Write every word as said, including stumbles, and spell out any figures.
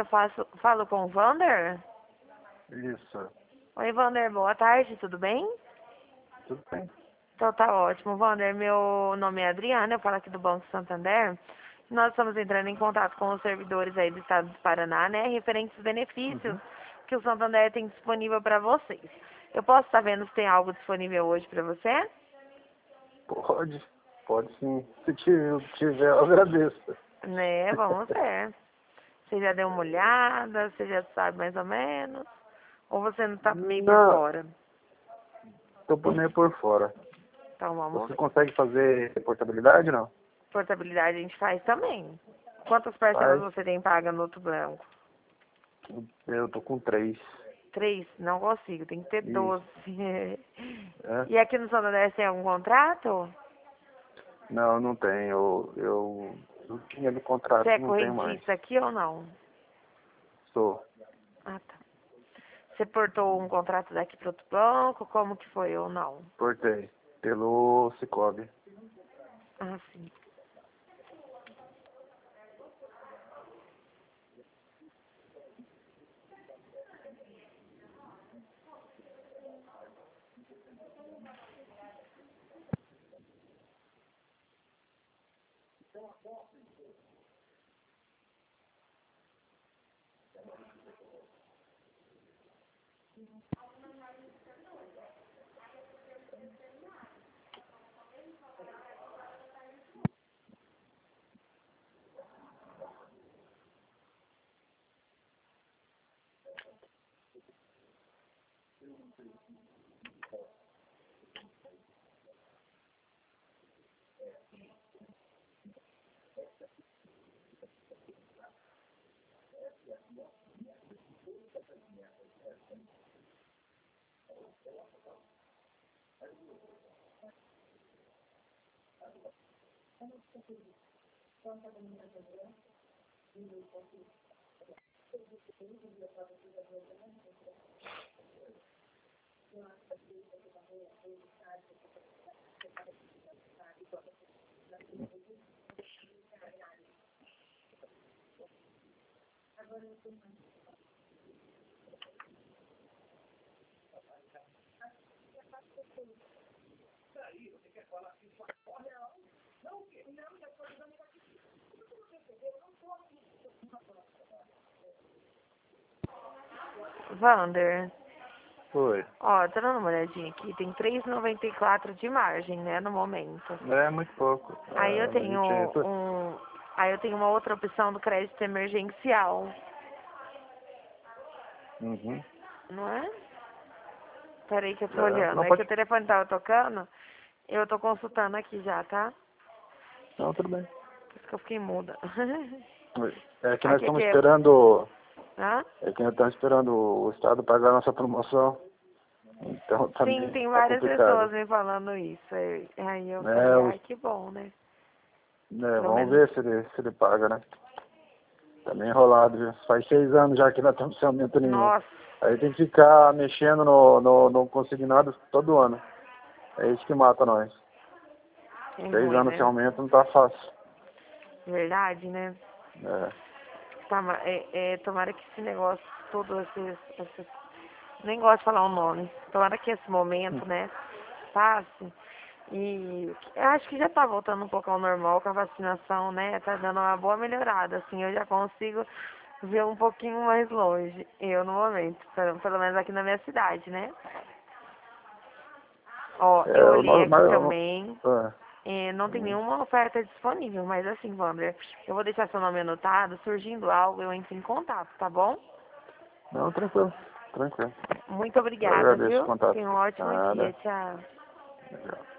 eu faço, falo com o Vander? Isso. Oi, Vander, boa tarde, tudo bem? Tudo bem. Então tá ótimo. Vander, meu nome é Adriana, eu falo aqui do Banco Santander. Nós estamos entrando em contato com os servidores aí do estado do Paraná, né, referentes aos benefícios Uhum. que o Santander tem disponível para vocês. Eu posso estar vendo se tem algo disponível hoje para você? Pode. Pode sim. Se tiver, tiver eu agradeço. Né, vamos ver. Você já deu uma olhada, você já sabe mais ou menos? Ou você não tá meio por Não, fora? tô meio por fora. Então vamos Você ver. consegue fazer portabilidade, não? Portabilidade a gente faz também. Quantas parcelas Faz. você tem paga no outro banco? Eu tô com três. Três? Não consigo, tem que ter Isso. doze. É? E aqui no Santander tem algum contrato? Não, não tenho. Eu, eu, eu tinha do Você contrato, é não tenho mais. correntista aqui ou não? Sou. Ah, tá. Você portou um contrato daqui para outro banco? Como que foi ou não? Portei. Pelo Cicobi. Ah, sim. Vander, Foi. ó, tô dando uma olhadinha aqui, tem três e noventa e quatro de margem, né, no momento. É muito pouco. Aí eu Ah, mas a tenho gente... um, aí eu tenho uma outra opção do crédito emergencial, Uhum. não é? Peraí que eu tô É, olhando, não é que pode... o telefone tava tocando, eu tô consultando aqui já, tá? Não, tudo bem. Por isso que eu fiquei muda. É que nós Aqui que estamos é, esperando... hã? É que nós estamos esperando o Estado pagar a nossa promoção. Então tá, Sim, meio- tem tá várias complicado. pessoas me falando isso, aí aí eu É, falei, os, ai que bom, né? né, Pelo vamos menos, ver se ele, se ele paga, né? Tá meio enrolado, viu? Faz seis anos já que não estamos sem aumento nenhum. nossa, Aí tem que ficar mexendo no, no, no consignado todo ano. É isso que mata nós. é Seis ruim, anos sem né? aumento não tá fácil. Verdade, né? É. Tá, mas é, é, tomara que esse negócio, todo esse, esse, nem gosto de falar o nome, tomara que esse momento, né, passe. E eu acho que já tá voltando um pouco ao normal com a vacinação, né? Tá dando uma boa melhorada, assim, eu já consigo ver um pouquinho mais longe, eu no momento, pelo, pelo menos aqui na minha cidade, né? Ó, eu É, o olhei nosso, aqui mas, também, é, é, não tem hum, nenhuma oferta disponível, mas assim, Wander, eu vou deixar seu nome anotado, surgindo algo, eu entro em contato, tá bom? não, tranquilo, tranquilo. Muito Eu obrigada, agradeço o viu? contato. Tenha um ótimo dia, Nada. tchau. Legal.